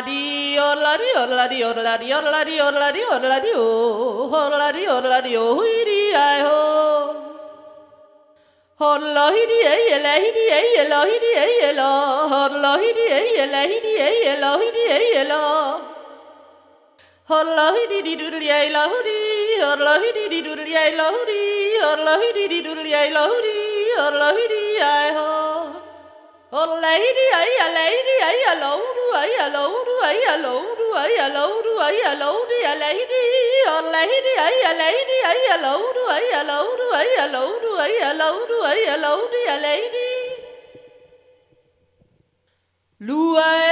di orla di orla di orla di orla di orla di orla di orla di orla di hidi ai ho orla hidi ai ela hidi ai ela hidi ai ela orla hidi ai ela hidi ai ela hidi ai ela orla hidi di dudli ai la hudi orla hidi di dudli ai la hudi orla hidi di dudli ai la hudi orla hidi ai ho oh lady, I lady, I alone, I alone, I alone, I alone, I alone, a lady, oh lady, I lady, I alone, I alone, I alone, I alone, I alone, a lady. Lua